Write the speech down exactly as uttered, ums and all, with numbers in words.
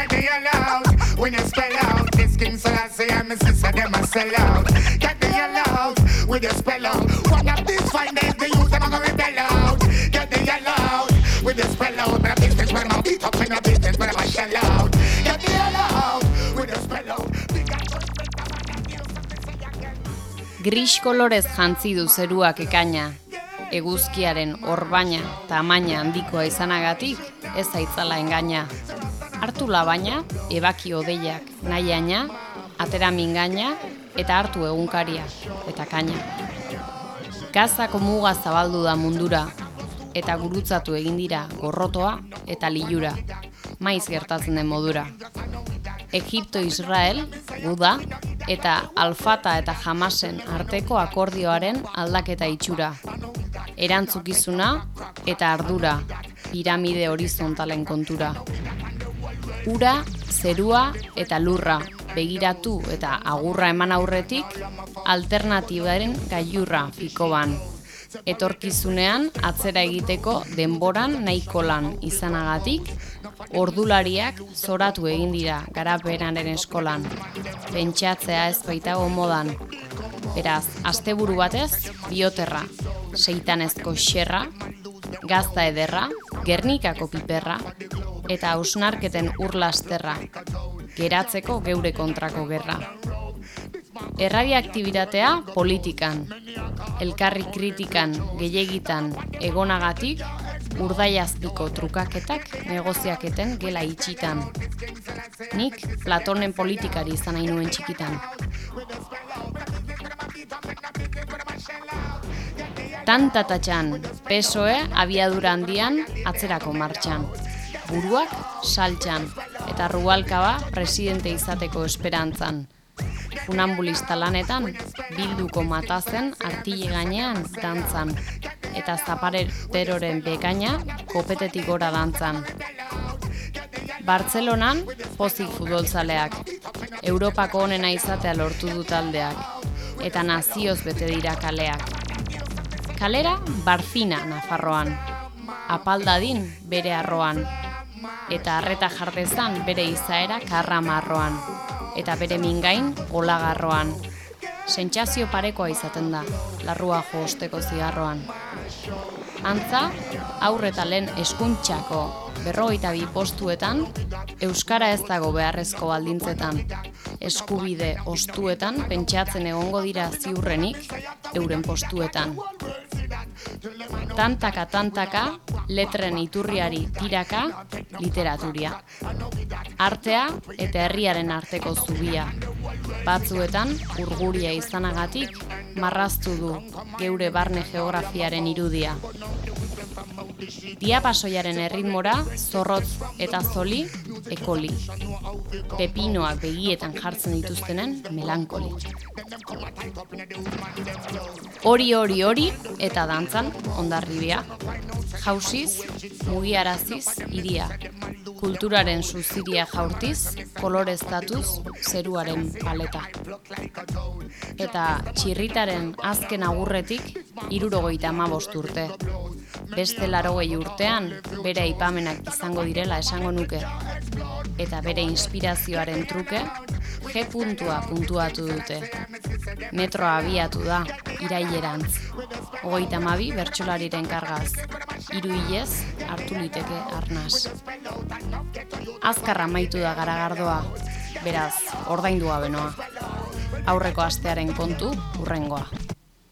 Get the yellow out when you spell out. This King Selassie and my sister them a sell out. Get the yellow out when you spell out. One of these fine days the youth them a go rebel out. Get the yellow out when you spell out. But a business where my beat up in a business where I shell out. Get the yellow out when you spell out. Gris kolorez jantzi du zeruak ekaina, eguzkiaren orbaina tamaina handikoa izanagatik ez zaitzala engaina. Hartu labaina, ebaki odeiak nahiaina, atera mingaina eta hartu egunkaria eta kaina. Gazako muga zabaldu da mundura eta gurutzatu egin dira gorrotoa eta lilura, maiz gertatzen den modura. Egipto, Israel, Guda eta Alfata eta Hamasen arteko akordioaren aldaketa itxura. Erantzukizuna eta ardura, piramide horizontalen kontura. Ura, zerua eta lurra, begiratu eta agurra eman aurretik, alternatibaren gailurra fikoban. Etorkizunean atzera egiteko denboran nahiko lan izanagatik, ordulariak zoratu egin dira garapenaren eskolan. Pentsatzea ez baitago modan. Beraz, asteburu batez, bioterra, seitanezko xerra, gazta ederra, Gernikako piperra, eta hausnarketen urlasterra, geratzeko geure kontrako gerra. Erradiaktibitatea politikan, elkarri kritikan, gehiagitan, egonagatik, urdaiazpiko trukaketak negoziaketen gela itxitan. Nik Platonen politikari izan nahi nuen txikitan. Tantatatxan, P S O E abiadura handian atzerako martxan. Buruak saltxan eta Rubalcaba presidente izateko esperantzan. Funambulista lanetan, bilduko matazen artile gainean dantzan, eta zapareteroren bekaina kopetetik gora dantzan. Bartzelonan, pozik futbolzaleak, Europako onena izatea lortu du taldeak, eta nazioz bete dira kaleak. Kalera, Barcina Nafarroan, apaldadin bere arroan, eta arreta jardezan bere izaera karra marroan, eta bere mingain olagarroan. Sentsazio parekoa izaten da, larrua jo osteko zigarroan. Antza, aurreta lehen eskuntzako berrogeita bi postuetan, euskara ez dago beharrezko baldintzetan. Eskubide ostuetan pentsatzen egongo dira ziurrenik euren postuetan. Tantaka, tantaka, letren iturriari tiraka, literaturia. Artea eta herriaren arteko zubia. Batzuetan, urguria izanagatik, marraztu du geure barne geografiaren irudia. Diapasoiaren erritmora, zorrotz eta zoli, ekoli. Pepinoak begietan jartzen dituztenen melankoli. Hori, hori, hori, eta dantzan Hondarribia. Jausiz, mugiaraziz, iria. Kulturaren suziria jaurtiz, koloreztatuz, zeruaren paleta. Eta txirritaren azken agurretik, hirurogeita hamabost urte. Beste laurogei urtean, bere aipamenak izango direla esango nuke. Eta bere inspirazioaren truke, G puntua puntuatu dute. Metroa abiatu da, irailerantz. Hogeita hamabi bertsolariren kargaz. Hiru hilez hartu liteke arnas. Azkarra amaitu da garagardoa, beraz, ordaindua benoa. Aurreko astearen kontu, hurrengoa.